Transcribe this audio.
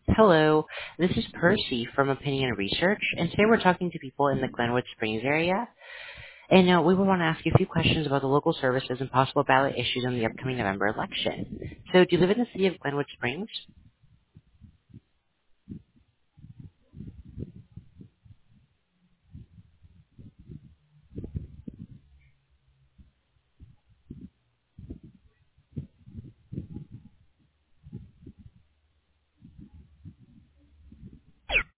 Hello, this is Percy from Opinion Research, and today we're talking to people in the Glenwood Springs area. And we will want to ask you a few questions about the local services and possible ballot issues on the upcoming November election. So, do you live in the city of Glenwood Springs?